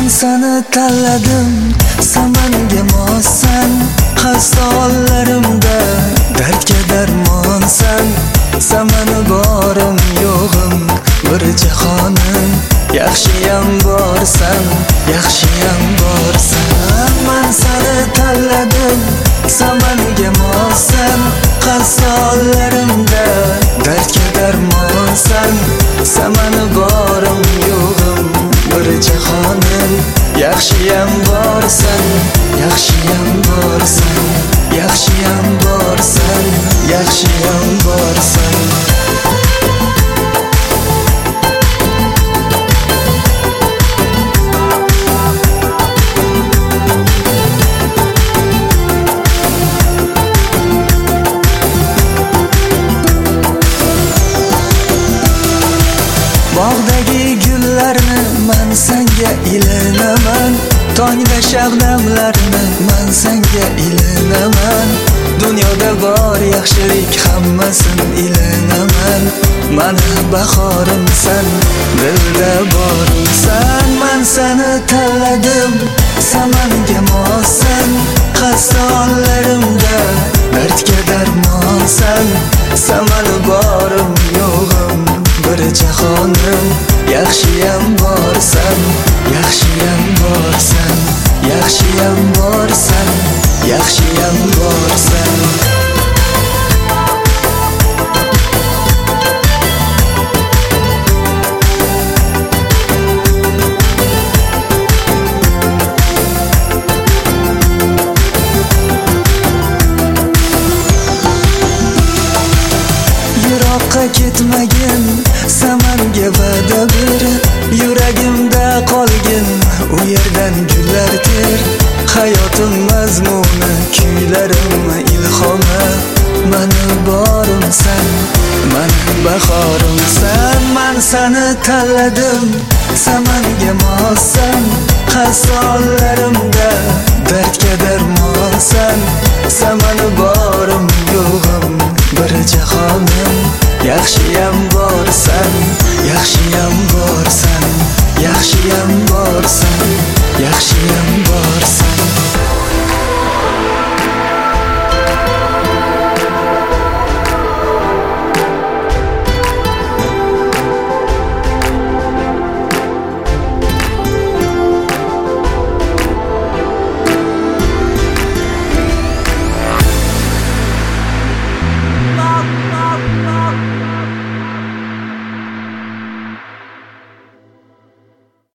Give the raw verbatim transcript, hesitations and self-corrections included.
seni tanladim, samanga mossan. Xastollarimda dardga darmonsan. Samani borim yo'g'im bir jahonim. Yaxshiyam borsan, yaxshiyam borsan. Men seni tanladim, samanga mossan. Xastollarimda dardga darmonsan. Samani borim yo'g'im bir jahonim. Yaxshiyam borsan, yaxshiyam borsan, yaxshiyam borsan, yaxshiyam borsan. Bog'dagi gullarni men senga ilinaman. Tongda shabnamlarni men senga ilinaman. Dunyoda bor yaxshilik hammasini ilinaman. Mana bahorimsan, dilda borimsan. Men seni tanladim, samanga mossan. Xastollarimda dardga darmonsan. Samani borim yo'g'im bir jahonim. Yaxshiyam borsan, yaxshiyam borsan, yaxshiyam borsan, yaxshiyam borsan. Yiroqqa ketmagin, samanga va'da ber. Yuragimda qolgin, u yerdan gullar ter. Hayotim mazmuni, kuylarim ilhomi. Mani borimsan, mani bahorimsan. Men seni tanladim, samanga mossan. Xastollarimda dardga darmonsan. Samani borim yo'g'im bir jahonim. Yaxshiyam borsan, yaxshiyam borsan, yaxshiyam borsan, yaxshiyam